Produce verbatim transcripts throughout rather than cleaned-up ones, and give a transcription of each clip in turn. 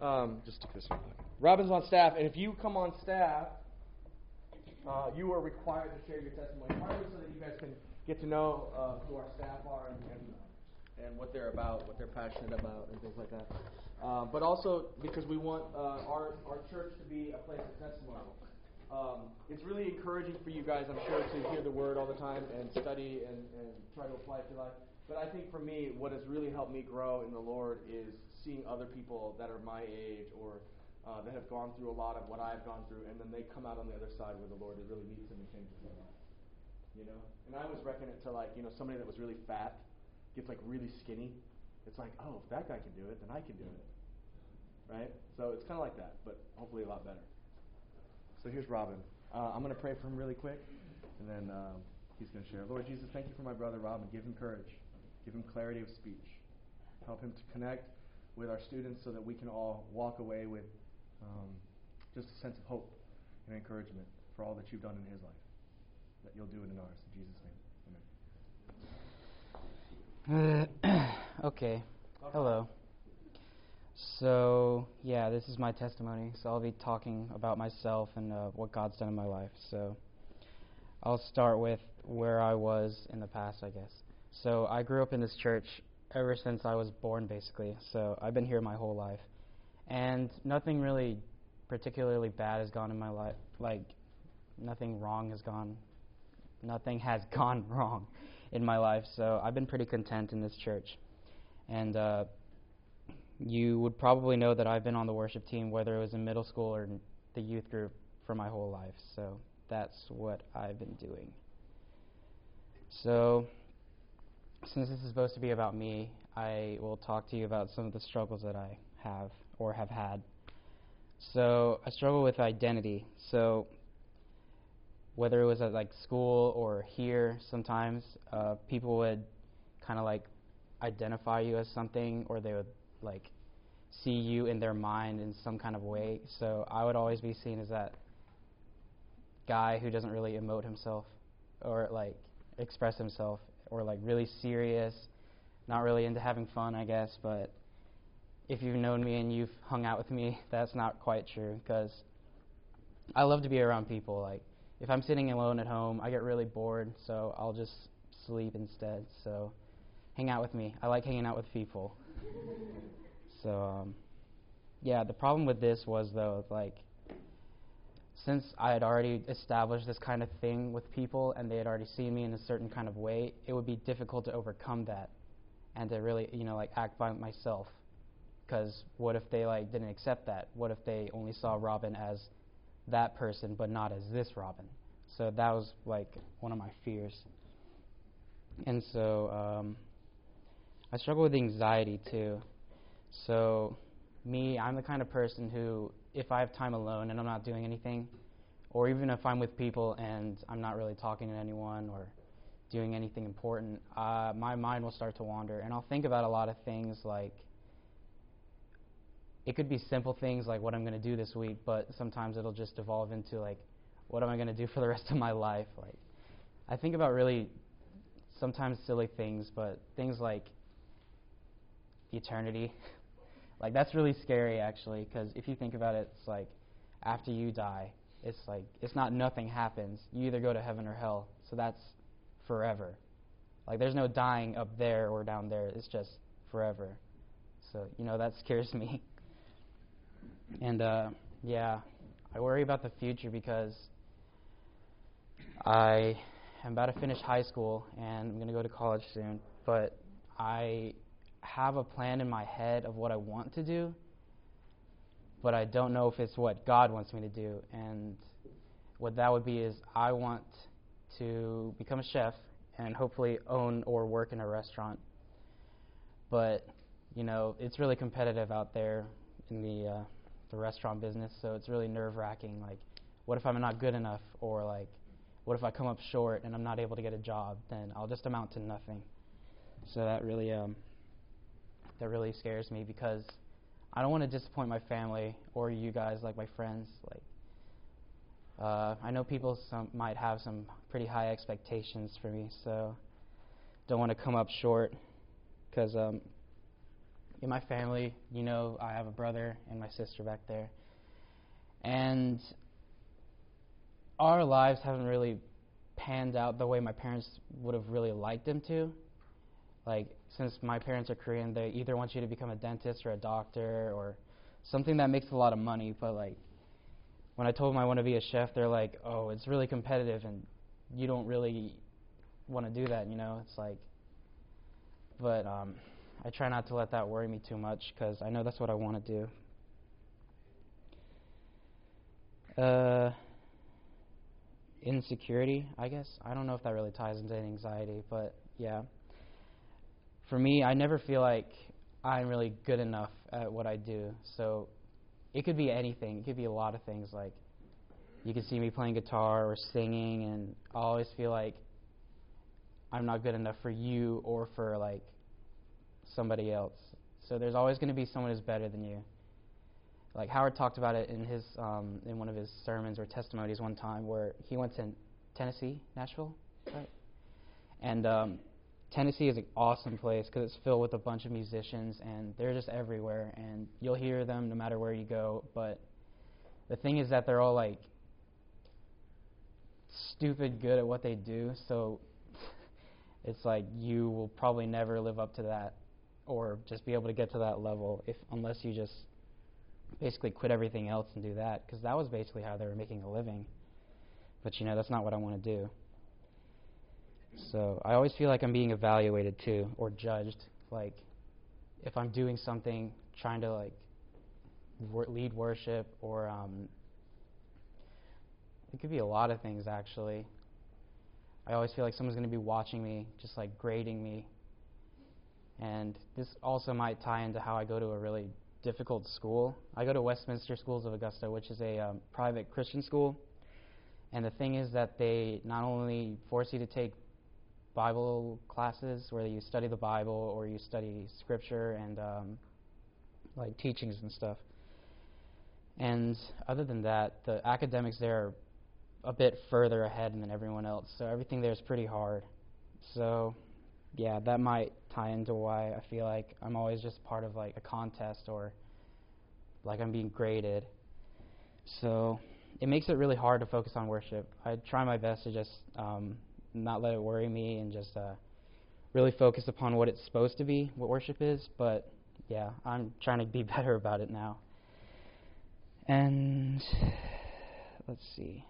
Um, just stick this in. Robin's on staff, and if you come on staff, uh, you are required to share your testimony, partly so that you guys can get to know uh, who our staff are and, and and what they're about, what they're passionate about, and things like that. Uh, but also because we want uh, our our church to be a place of testimony. Um, it's really encouraging for you guys, I'm sure, to hear the Word all the time and study and, and try to apply it to life. But I think for me, what has really helped me grow in the Lord is seeing other people that are my age or uh, that have gone through a lot of what I've gone through, and then they come out on the other side where the Lord really meets them and changes their life. You know? And I always reckon it to, like, you know, somebody that was really fat gets, like, really skinny. It's like, oh, if that guy can do it, then I can do it. Right? So it's kind of like that, but hopefully a lot better. So here's Robin. Uh, I'm going to pray for him really quick, and then um, he's going to share. Lord Jesus, thank you for my brother Robin. Give him courage. Give him clarity of speech. Help him to connect with our students so that we can all walk away with um, just a sense of hope and encouragement for all that you've done in his life, that you'll do it in ours. In Jesus' name, amen. Uh, okay. Hello. So, yeah, this is my testimony. So I'll be talking about myself and uh, what God's done in my life. So I'll start with where I was in the past, I guess. So I grew up in this church ever since I was born, basically. So I've been here my whole life. And nothing really particularly bad has gone in my life. Like, nothing wrong has gone. Nothing has gone wrong in my life. So I've been pretty content in this church. And, uh, you would probably know that I've been on the worship team, whether it was in middle school or in the youth group, for my whole life. So that's what I've been doing. So since this is supposed to be about me, I will talk to you about some of the struggles that I have or have had. So I struggle with identity. So whether it was at like school or here, sometimes uh, people would kind of like identify you as something, or they would like see you in their mind in some kind of way. So I would always be seen as that guy who doesn't really emote himself or like express himself, or like really serious, not really into having fun, I guess. But if you've known me and you've hung out with me, that's not quite true, because I love to be around people. Like if I'm sitting alone at home, I get really bored, so I'll just sleep instead. So hang out with me. I like hanging out with people. So, um, yeah, the problem with this was, though, like, since I had already established this kind of thing with people and they had already seen me in a certain kind of way, it would be difficult to overcome that and to really, you know, like, act by myself. Because what if they, like, didn't accept that? What if they only saw Robin as that person but not as this Robin? So that was, like, one of my fears. And so um, I struggle with anxiety, too. So, me, I'm the kind of person who, if I have time alone and I'm not doing anything, or even if I'm with people and I'm not really talking to anyone or doing anything important, uh, my mind will start to wander, and I'll think about a lot of things. Like, it could be simple things like what I'm going to do this week, but sometimes it'll just evolve into, like, what am I going to do for the rest of my life? Like, I think about really sometimes silly things, but things like eternity. Like, that's really scary, actually, because if you think about it, it's like, after you die, it's like, it's not nothing happens. You either go to heaven or hell, so that's forever. Like, there's no dying up there or down there. It's just forever. So, you know, that scares me. And, uh, yeah, I worry about the future because I am about to finish high school, and I'm going to go to college soon, but I have a plan in my head of what I want to do, but I don't know if it's what God wants me to do. And what that would be is I want to become a chef and hopefully own or work in a restaurant. But, you know, it's really competitive out there in the uh, the restaurant business, so it's really nerve-wracking. Like, what if I'm not good enough? Or, like, what if I come up short and I'm not able to get a job? Then I'll just amount to nothing. So that really... um. That really scares me, because I don't want to disappoint my family or you guys, like my friends. Like, uh, I know people some might have some pretty high expectations for me, so don't want to come up short. Because um, in my family, you know, I have a brother and my sister back there. And our lives haven't really panned out the way my parents would have really liked them to. Like, since my parents are Korean, they either want you to become a dentist or a doctor or something that makes a lot of money. But, like, when I told them I want to be a chef, they're like, oh, it's really competitive and you don't really want to do that, you know? It's like, but um, I try not to let that worry me too much because I know that's what I want to do. Uh, insecurity, I guess. I don't know if that really ties into anxiety, but yeah. For me, I never feel like I'm really good enough at what I do. So it could be anything. It could be a lot of things. Like, you can see me playing guitar or singing, and I always feel like I'm not good enough for you or for, like, somebody else. So there's always going to be someone who's better than you. Like, Howard talked about it in his um, in one of his sermons or testimonies one time where he went to Tennessee, Nashville, right? And um, Tennessee is an awesome place because it's filled with a bunch of musicians, and they're just everywhere, and you'll hear them no matter where you go. But the thing is that they're all, like, stupid good at what they do, so it's like you will probably never live up to that or just be able to get to that level if unless you just basically quit everything else and do that, because that was basically how they were making a living. But, you know, that's not what I want to do. So I always feel like I'm being evaluated too, or judged. Like, if I'm doing something, trying to, like, wor- lead worship, or um, it could be a lot of things, actually. I always feel like someone's going to be watching me, just, like, grading me. And this also might tie into how I go to a really difficult school. I go to Westminster Schools of Augusta, which is a um, private Christian school. And the thing is that they not only force you to take Bible classes where you study the Bible or you study scripture and um, like teachings and stuff. And other than that, the academics there are a bit further ahead than everyone else. So everything there is pretty hard. So yeah, that might tie into why I feel like I'm always just part of like a contest or like I'm being graded. So it makes it really hard to focus on worship. I try my best to just um, not let it worry me and just uh, really focus upon what it's supposed to be, what worship is. But yeah, I'm trying to be better about it now. And let's see.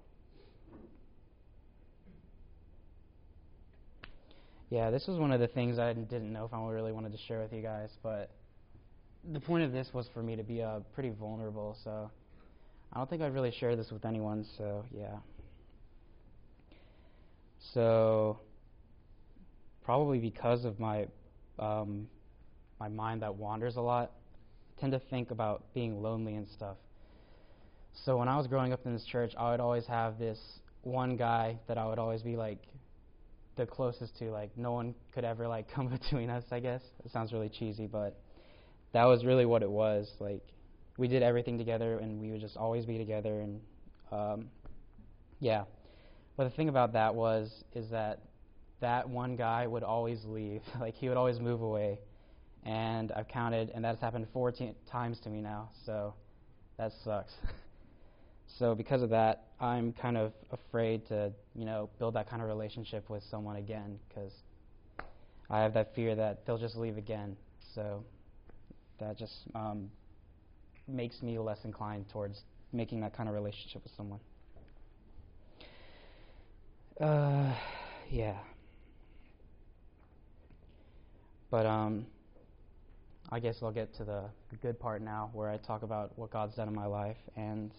Yeah, this was one of the things I didn't know if I really wanted to share with you guys, but the point of this was for me to be uh, pretty vulnerable, so I don't think I'd really share this with anyone, so yeah. So, probably because of my um, my mind that wanders a lot, I tend to think about being lonely and stuff. So when I was growing up in this church, I would always have this one guy that I would always be like the closest to, like no one could ever like come between us, I guess. It sounds really cheesy, but that was really what it was. Like, we did everything together, and we would just always be together, and um, yeah. But the thing about that was, is that that one guy would always leave. Like, he would always move away, and I've counted, and that's happened fourteen times to me now, so that sucks. So because of that, I'm kind of afraid to, you know, build that kind of relationship with someone again, because I have that fear that they'll just leave again. So that just um, makes me less inclined towards making that kind of relationship with someone. Uh, yeah. But um, I guess I'll get to the good part now, where I talk about what God's done in my life. And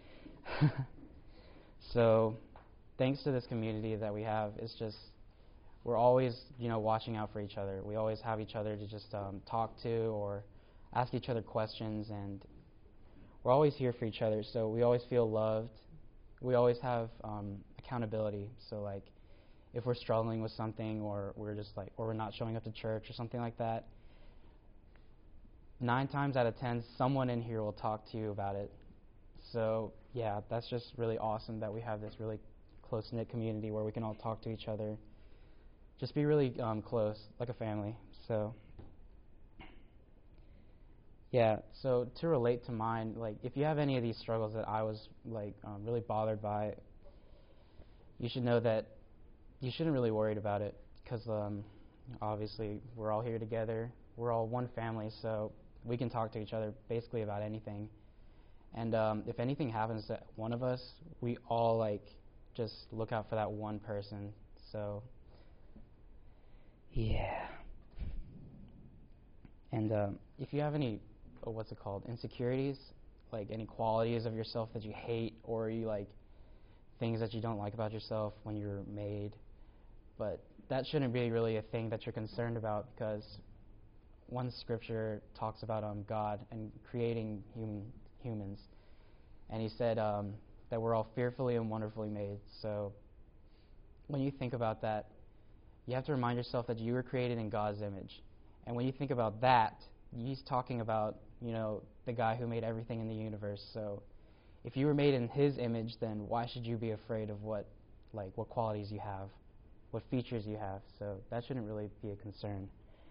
so, thanks to this community that we have, it's just we're always, you know, watching out for each other. We always have each other to just um, talk to or ask each other questions, and we're always here for each other. So we always feel loved. We always have um, accountability. So like, if we're struggling with something, or we're just like, or we're not showing up to church or something like that, nine times out of ten, someone in here will talk to you about it. So yeah, that's just really awesome that we have this really close-knit community where we can all talk to each other. Just be really um, close, like a family. So Yeah, so to relate to mine, like, if you have any of these struggles that I was, like, um, really bothered by, you should know that you shouldn't really worry about it, because um, obviously we're all here together. We're all one family, so we can talk to each other basically about anything. And um, if anything happens to one of us, we all, like, just look out for that one person. So, yeah. And um, if you have any, oh, what's it called, insecurities, like any qualities of yourself that you hate, or you like things that you don't like about yourself when you're made, but that shouldn't be really a thing that you're concerned about, because one scripture talks about um, God and creating human humans, and he said um, that we're all fearfully and wonderfully made. So when you think about that, you have to remind yourself that you were created in God's image. And when you think about that, he's talking about, you know, the guy who made everything in the universe. So if you were made in his image, then why should you be afraid of what, like, what qualities you have, what features you have? So that shouldn't really be a concern.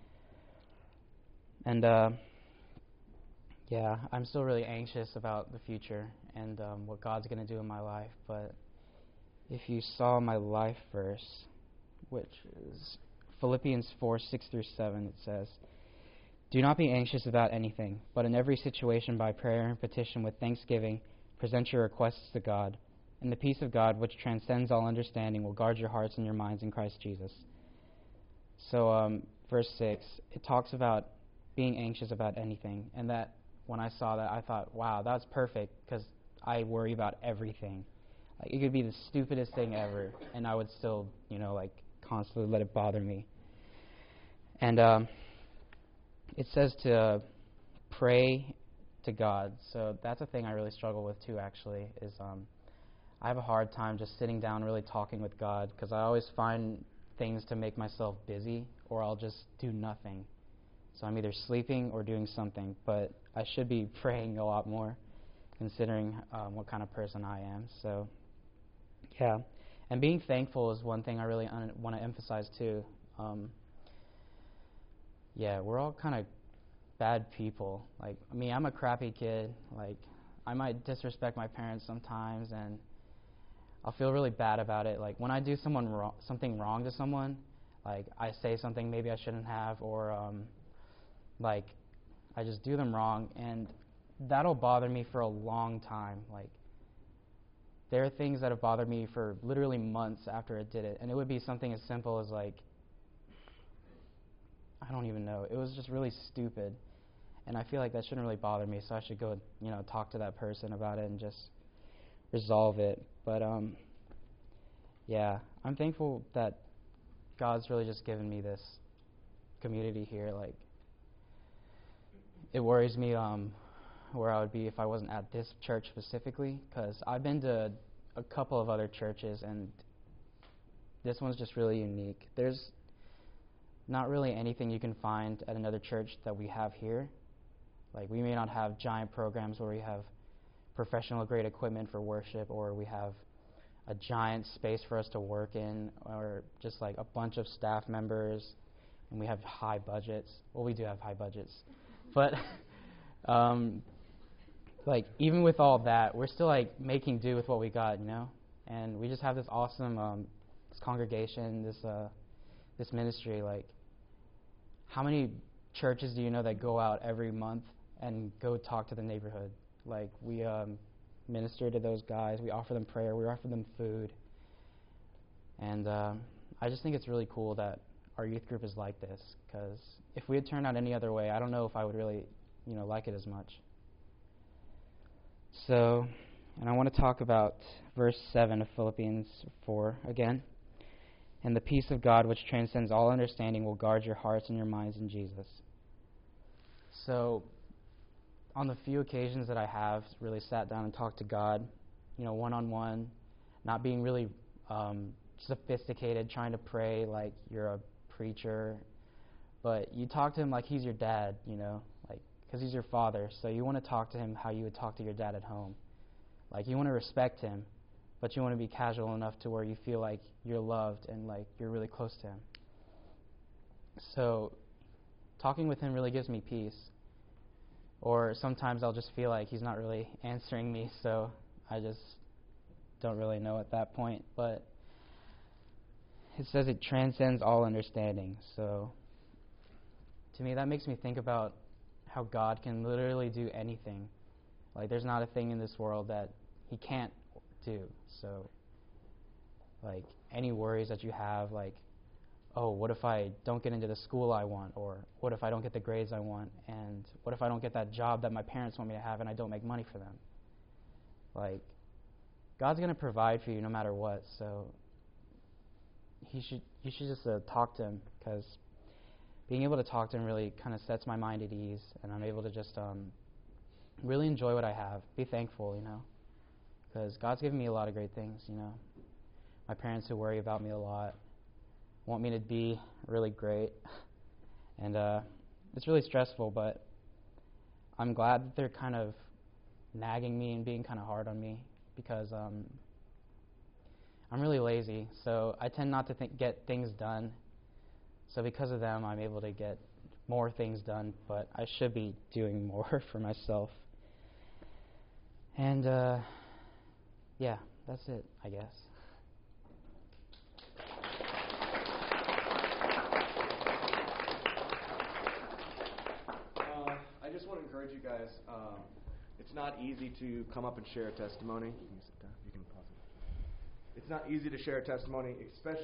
And, uh, yeah, I'm still really anxious about the future and um, what God's going to do in my life. But if you saw my life verse, which is Philippians four, six through seven, it says, "Do not be anxious about anything, but in every situation by prayer and petition with thanksgiving, present your requests to God, and the peace of God, which transcends all understanding, will guard your hearts and your minds in Christ Jesus." So, um, verse six, it talks about being anxious about anything, and that when I saw that, I thought, wow, that's perfect, because I worry about everything. Like, it could be the stupidest thing ever, and I would still, you know, like, constantly let it bother me. And um, it says to uh, pray to God. So that's a thing I really struggle with too, actually, is um, I have a hard time just sitting down really talking with God, because I always find things to make myself busy, or I'll just do nothing. So I'm either sleeping or doing something, but I should be praying a lot more, considering um, what kind of person I am. So, yeah. And being thankful is one thing I really un- want to emphasize too. Um, yeah, we're all kind of bad people. Like, I mean, I'm a crappy kid. Like, I might disrespect my parents sometimes, and I'll feel really bad about it. Like, when I do someone wrong, something wrong to someone, like, I say something maybe I shouldn't have, or um, like, I just do them wrong, and that'll bother me for a long time. Like, there are things that have bothered me for literally months after I did it, and it would be something as simple as, like, I don't even know. It was just really stupid, and I feel like that shouldn't really bother me, so I should go, you know, talk to that person about it and just resolve it. But, um, yeah, I'm thankful that God's really just given me this community here. Like, it worries me um, where I would be if I wasn't at this church specifically, because I've been to a couple of other churches, and this one's just really unique. There's not really anything you can find at another church that we have here. Like, we may not have giant programs where we have professional grade equipment for worship, or we have a giant space for us to work in, or just like a bunch of staff members, and we have high budgets. Well, we do have high budgets. But um, like, even with all that, we're still like making do with what we got, you know. And we just have this awesome um, this congregation, this uh, this ministry. Like, how many churches do you know that go out every month and go talk to the neighborhood? Like, we um, minister to those guys. We offer them prayer. We offer them food. And um, I just think it's really cool that our youth group is like this, because if we had turned out any other way, I don't know if I would really, you know, like it as much. So, and I want to talk about verse seven of Philippians four again. "And the peace of God, which transcends all understanding, will guard your hearts and your minds in Jesus." So, on the few occasions that I have really sat down and talked to God, you know, one-on-one, not being really um, sophisticated, trying to pray like you're a preacher, but you talk to him like he's your dad, you know, like, because he's your father, so you want to talk to him how you would talk to your dad at home. Like, you want to respect him, but you want to be casual enough to where you feel like you're loved and like you're really close to him. So, talking with him really gives me peace. Or sometimes I'll just feel like He's not really answering me, so I just don't really know at that point. But it says it transcends all understanding. So to me, that makes me think about how God can literally do anything. Like, there's not a thing in this world that He can't do. So, like, any worries that you have, like, oh, what if I don't get into the school I want? Or what if I don't get the grades I want? And what if I don't get that job that my parents want me to have and I don't make money for them? Like, God's going to provide for you no matter what. So he should you should just uh, talk to Him, because being able to talk to Him really kind of sets my mind at ease, and I'm able to just um, really enjoy what I have, be thankful, you know, because God's given me a lot of great things, you know. My parents who worry about me a lot want me to be really great, and uh, it's really stressful, but I'm glad that they're kind of nagging me and being kind of hard on me, because um, I'm really lazy, so I tend not to think, get things done. So because of them, I'm able to get more things done, but I should be doing more for myself. And uh, yeah, that's it, I guess. Uh, I just want to encourage you guys. Um, it's not easy to come up and share a testimony. You can sit down. You can pause it. It's not easy to share a testimony, especially